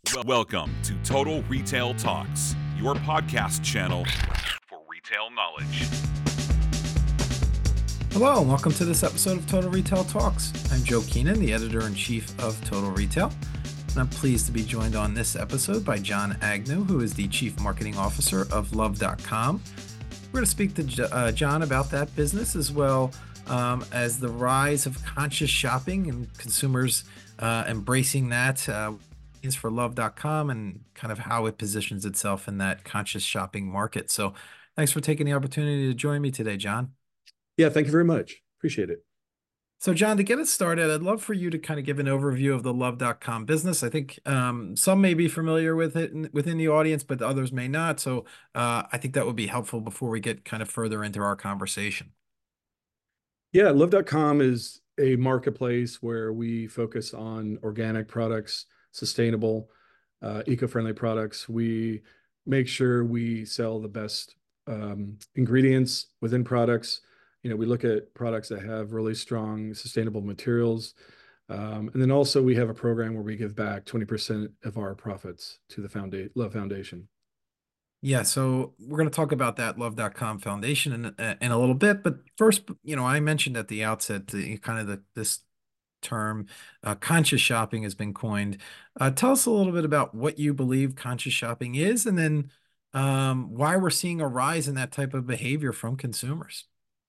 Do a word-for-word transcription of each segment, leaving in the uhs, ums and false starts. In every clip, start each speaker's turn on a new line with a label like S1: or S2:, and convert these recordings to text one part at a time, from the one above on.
S1: Welcome to Total Retail Talks, your podcast channel for retail knowledge.
S2: Hello, and welcome to this episode of Total Retail Talks. I'm Joe Keenan, the editor-in-chief of Total Retail, and I'm pleased to be joined on this episode by John Agnew, who is the Chief Marketing Officer of Love dot com. We're going to speak to uh, John about that business as well um, as the rise of conscious shopping and consumers uh, embracing that uh, means for Love dot com and kind of how it positions itself in that conscious shopping market. So thanks for taking the opportunity to join me today, John.
S3: Yeah, thank you very much. Appreciate it.
S2: So, John, to get us started, I'd love for you to kind of give an overview of the Love dot com business. I think um, some may be familiar with it in, within the audience, but others may not. So uh, I think that would be helpful before we get kind of further into our conversation.
S3: Yeah, Love dot com is a marketplace where we focus on organic products, sustainable, uh, eco-friendly products. We make sure we sell the best um, ingredients within products. You know, we look at products that have really strong sustainable materials. Um, and then also we have a program where we give back twenty percent of our profits to the Founda- Love Foundation.
S2: Yeah, so we're going to talk about that Love dot com Foundation in, in a little bit. But first, you know, I mentioned at the outset the kind of the, this term uh, conscious shopping has been coined. Uh, tell us a little bit about what you believe conscious shopping is, and then um, why we're seeing a rise in that type of behavior from consumers.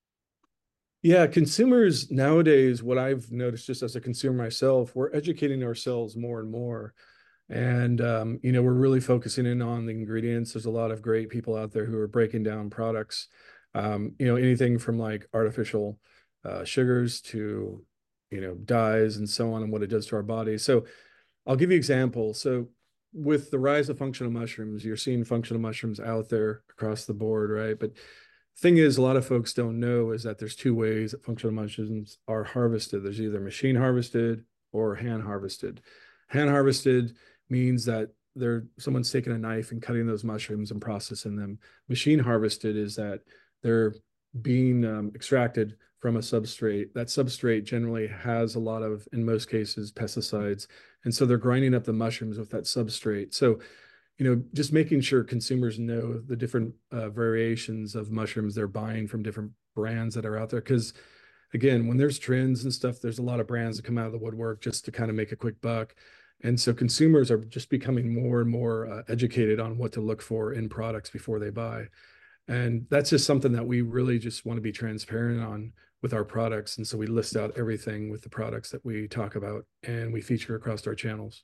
S3: Yeah, consumers nowadays, what I've noticed just as a consumer myself, we're educating ourselves more and more. And, um, you know, we're really focusing in on the ingredients. There's a lot of great people out there who are breaking down products, um, you know, anything from like artificial uh, sugars to, you know, dyes and so on and what it does to our body. So I'll give you an example. So with the rise of functional mushrooms, you're seeing functional mushrooms out there across the board, right? But thing is, a lot of folks don't know is that there's two ways that functional mushrooms are harvested. There's either machine harvested or hand harvested. Hand harvested means that they're someone's taking a knife and cutting those mushrooms and processing them. Machine harvested is that they're being um, extracted from a substrate. That substrate generally has a lot of, in most cases, pesticides. And so they're grinding up the mushrooms with that substrate. So you know, just making sure consumers know the different uh, variations of mushrooms they're buying from different brands that are out there. Because again, when there's trends and stuff, there's a lot of brands that come out of the woodwork just to kind of make a quick buck. And so consumers are just becoming more and more uh, educated on what to look for in products before they buy. And that's just something that we really just want to be transparent on with our products. And so we list out everything with the products that we talk about and we feature across our channels.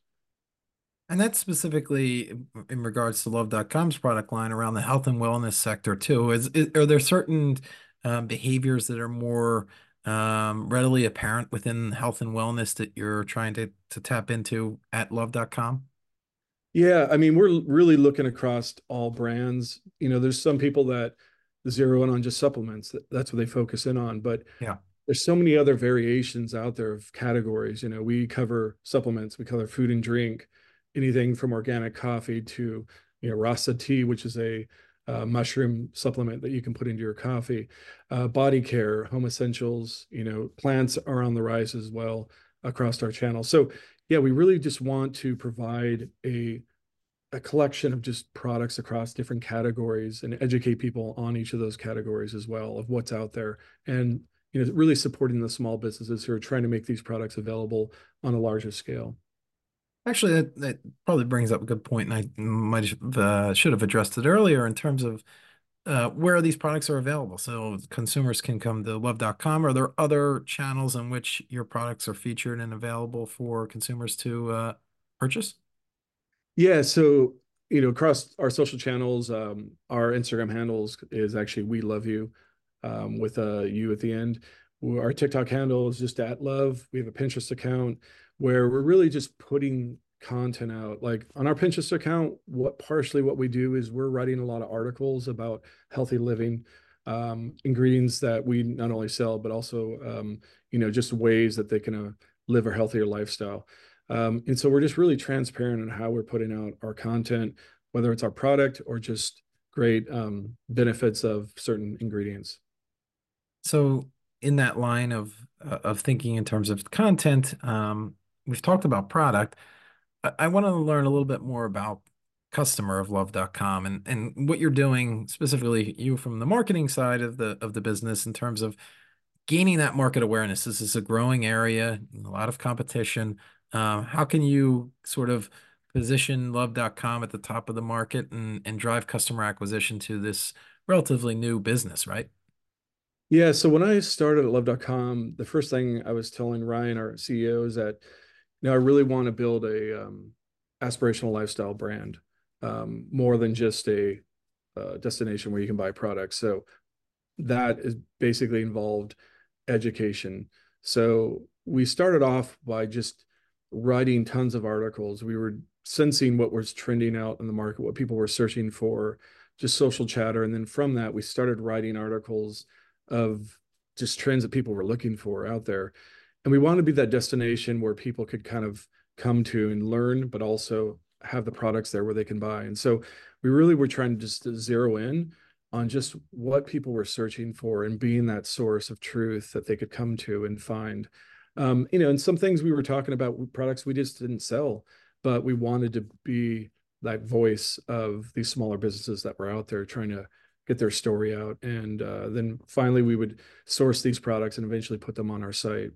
S2: And that's specifically in regards to Love dot com's product line around the health and wellness sector too. Is, is are there certain um, behaviors that are more um, readily apparent within health and wellness that you're trying to to tap into at Love dot com?
S3: Yeah, I mean, we're really looking across all brands. You know, there's some people that zero in on just supplements. That, that's what they focus in on. But
S2: Yeah.
S3: there's so many other variations out there of categories. You know, we cover supplements, we cover food and drink, anything from organic coffee to, you know, Rasa tea, which is a uh, mushroom supplement that you can put into your coffee, uh, body care, home essentials, you know, plants are on the rise as well across our channel. So yeah, we really just want to provide a, a collection of just products across different categories and educate people on each of those categories as well of what's out there. And, you know, really supporting the small businesses who are trying to make these products available on a larger scale.
S2: Actually, that, that probably brings up a good point, and I might have, uh, should have addressed it earlier in terms of uh, where these products are available. So consumers can come to Love dot com. Are there other channels in which your products are featured and available for consumers to uh, purchase?
S3: Yeah, so you know, across our social channels, um, our Instagram handles is actually We Love You, um, with a U at the end. Our TikTok handle is just at Love. We have a Pinterest account where we're really just putting content out. Like on our Pinterest account, what partially what we do is we're writing a lot of articles about healthy living, um, ingredients that we not only sell, but also, um, you know, just ways that they can uh, live a healthier lifestyle. Um, and so we're just really transparent on how we're putting out our content, whether it's our product or just great um, benefits of certain ingredients.
S2: So in that line of uh, of thinking in terms of content, um, we've talked about product. I, I want to learn a little bit more about customer of love dot com and and what you're doing specifically you from the marketing side of the of the business in terms of gaining that market awareness. This is a growing area, a lot of competition. Um, how can you sort of position love dot com at the top of the market and, and drive customer acquisition to this relatively new business, right?
S3: Yeah, so when I started at love dot com, the first thing I was telling Ryan, our C E O, is that, you know, I really want to build a um, aspirational lifestyle brand, um, more than just a uh, destination where you can buy products. So that is basically involved education. So we started off by just writing tons of articles. We were sensing what was trending out in the market, what people were searching for, just social chatter. And then from that, we started writing articles of just trends that people were looking for out there. And we wanted to be that destination where people could kind of come to and learn, but also have the products there where they can buy. And so we really were trying to just zero in on just what people were searching for and being that source of truth that they could come to and find. Um, you know, and some things we were talking about, products we just didn't sell, but we wanted to be that voice of these smaller businesses that were out there trying to get their story out. And uh, then finally, we would source these products and eventually put them on our site.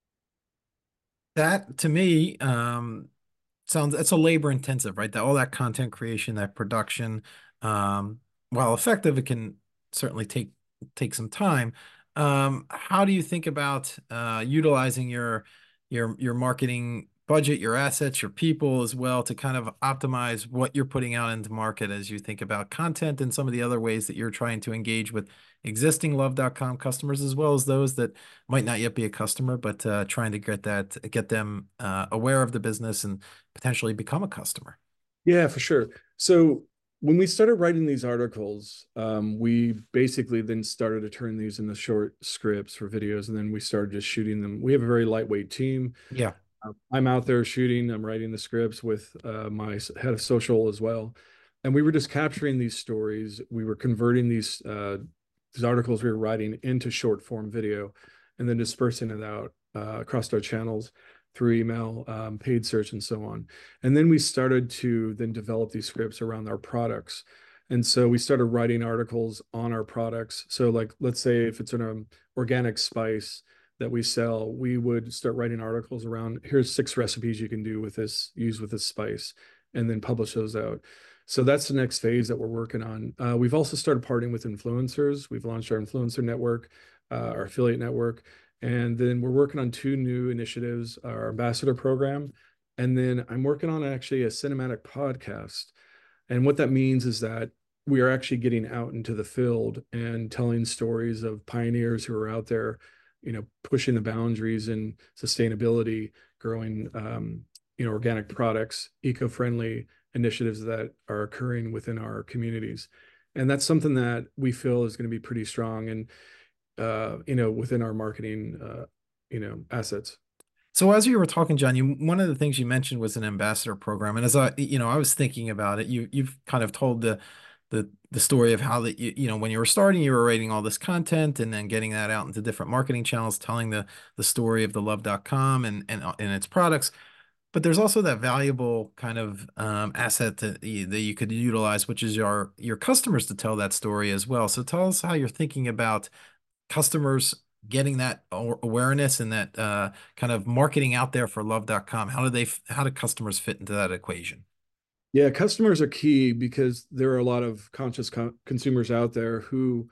S2: That to me, um, sounds it's a labor intensive, right? That all that content creation, that production, um, while effective, it can certainly take take some time. Um, how do you think about uh, utilizing your your your marketing budget, your assets, your people as well to kind of optimize what you're putting out into market as you think about content and some of the other ways that you're trying to engage with existing love dot com customers as well as those that might not yet be a customer, but uh, trying to get that get them uh, aware of the business and potentially become a customer.
S3: Yeah, for sure. So when we started writing these articles, um, we basically then started to turn these into short scripts for videos, and then we started just shooting them. We have a very lightweight team.
S2: Yeah.
S3: Uh, I'm out there shooting, I'm writing the scripts with uh, my head of social as well. And we were just capturing these stories. We were converting these uh, these articles we were writing into short form video and then dispersing it out uh, across our channels through email, um, paid search, and so on. And then we started to then develop these scripts around our products. And so we started writing articles on our products. So like, let's say if it's an um, organic spice that we sell, we would start writing articles around, here's six recipes you can do with this, use with this spice, and then publish those out. So that's the next phase that we're working on. Uh, we've also started partnering with influencers. We've launched our influencer network, uh, our affiliate network, and then we're working on two new initiatives, our ambassador program, and then I'm working on actually a cinematic podcast. And what that means is that we are actually getting out into the field and telling stories of pioneers who are out there, you know, pushing the boundaries in sustainability, growing, um, you know, organic products, eco-friendly initiatives that are occurring within our communities. And that's something that we feel is going to be pretty strong and, uh, you know, within our marketing, uh, you know, assets.
S2: So as you were talking, John, you one of the things you mentioned was an ambassador program, and as I, you know, I was thinking about it. You you've kind of told the the the story of how that you you know when you were starting, you were writing all this content and then getting that out into different marketing channels, telling the the story of the love dot com and and and its products. But there's also that valuable kind of um, asset that you, that you could utilize, which is your your customers to tell that story as well. So tell us how you're thinking about customers getting that awareness and that uh, kind of marketing out there for love dot com. How do they, how do customers fit into that equation?
S3: Yeah, customers are key because there are a lot of conscious co consumers out there who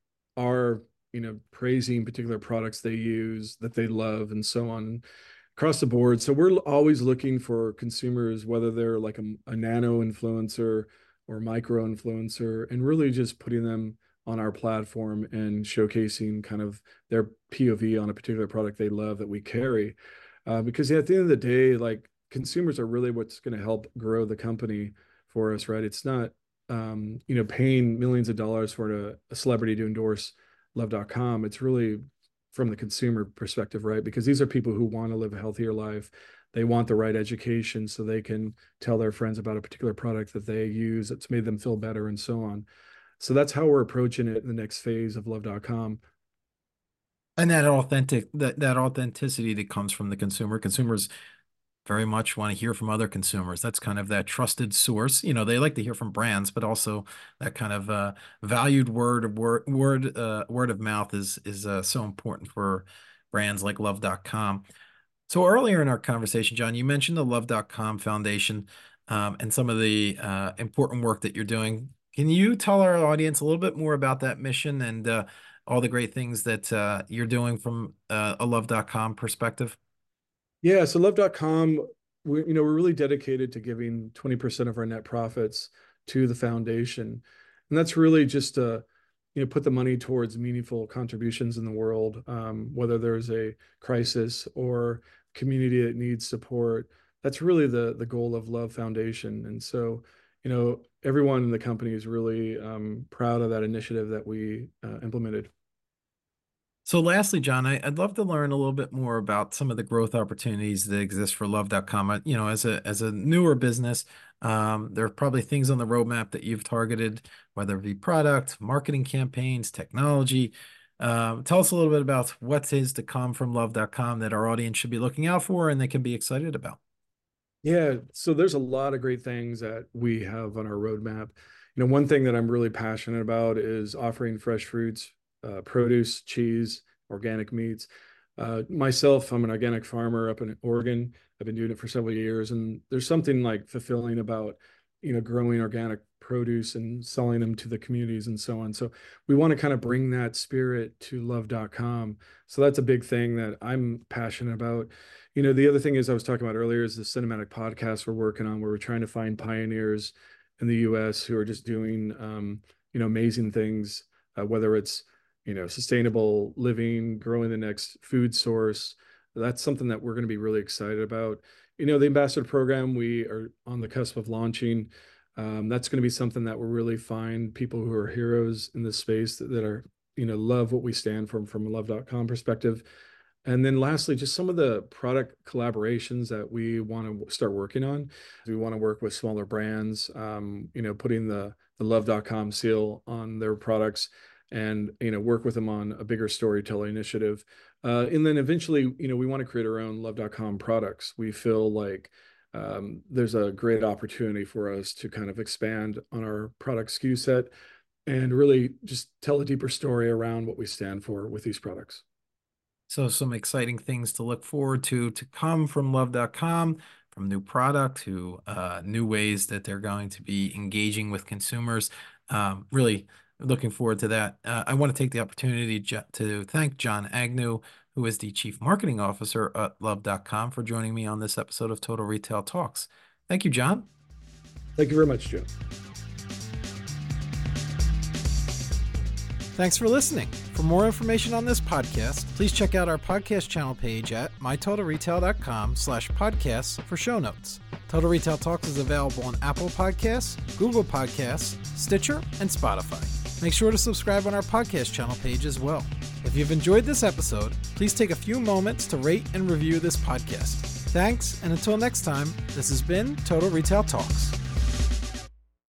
S3: are, you know, praising particular products they use that they love and so on across the board. So we're always looking for consumers, whether they're like a, a nano influencer or micro influencer, and really just putting them on our platform and showcasing kind of their P O V on a particular product they love that we carry. Uh, because yeah, at the end of the day, like consumers are really what's going to help grow the company for us, right? It's not, um, you know, paying millions of dollars for a, a celebrity to endorse love dot com. It's really from the consumer perspective, right? Because these are people who want to live a healthier life. They want the right education so they can tell their friends about a particular product that they use that's made them feel better and so on. So that's how we're approaching it in the next phase of love dot com.
S2: And that authentic, that, that authenticity that comes from the consumer. Consumers very much want to hear from other consumers. That's kind of that trusted source. You know, they like to hear from brands, but also that kind of uh, valued word of word word uh, word of mouth is is uh, so important for brands like love dot com. So earlier in our conversation, John, you mentioned the love dot com Foundation um, and some of the uh, important work that you're doing. Can you tell our audience a little bit more about that mission and uh, all the great things that uh, you're doing from uh, a love dot com perspective?
S3: Yeah, so love dot com, we, you know, we're really dedicated to giving twenty percent of our net profits to the foundation. And that's really just to, you know, put the money towards meaningful contributions in the world, um, whether there's a crisis or community that needs support. That's really the the goal of Love Foundation. And so, you know, everyone in the company is really um, proud of that initiative that we uh, implemented.
S2: So lastly, John, I, I'd love to learn a little bit more about some of the growth opportunities that exist for love dot com. You know, as a as a newer business, um, there are probably things on the roadmap that you've targeted, whether it be product, marketing campaigns, technology. Um, tell us a little bit about what is to come from love dot com that our audience should be looking out for and they can be excited about.
S3: Yeah, so there's a lot of great things that we have on our roadmap. You know, one thing that I'm really passionate about is offering fresh fruits, uh, produce, cheese, organic meats. Uh, myself, I'm an organic farmer up in Oregon. I've been doing it for several years, and there's something like fulfilling about, you know, growing organic produce and selling them to the communities and so on. So we want to kind of bring that spirit to love dot com. So that's a big thing that I'm passionate about. You know, the other thing is I was talking about earlier is the cinematic podcast we're working on, where we're trying to find pioneers in the U S who are just doing, um, you know, amazing things, uh, whether it's, you know, sustainable living, growing the next food source. That's something that we're going to be really excited about. You know, the ambassador program, we are on the cusp of launching. Um, that's going to be something that will really find people who are heroes in this space that, that are, you know, love what we stand for from a love dot com perspective. And then lastly, just some of the product collaborations that we want to start working on. We want to work with smaller brands, um, you know, putting the, the love dot com seal on their products and, you know, work with them on a bigger storytelling initiative. Uh, and then eventually, you know, we want to create our own love dot com products. We feel like um, there's a great opportunity for us to kind of expand on our product S K U set and really just tell a deeper story around what we stand for with these products.
S2: So some exciting things to look forward to to come from love dot com, from new product to uh, new ways that they're going to be engaging with consumers. Um, really looking forward to that. Uh, I want to take the opportunity to thank John Agnew, who is the Chief Marketing Officer at love dot com, for joining me on this episode of Total Retail Talks. Thank you, John.
S3: Thank you very much, Joe.
S2: Thanks for listening. For more information on this podcast, please check out our podcast channel page at my total retail dot com slash podcasts for show notes. Total Retail Talks is available on Apple Podcasts, Google Podcasts, Stitcher, and Spotify. Make sure to subscribe on our podcast channel page as well. If you've enjoyed this episode, please take a few moments to rate and review this podcast. Thanks, and until next time, this has been Total Retail Talks.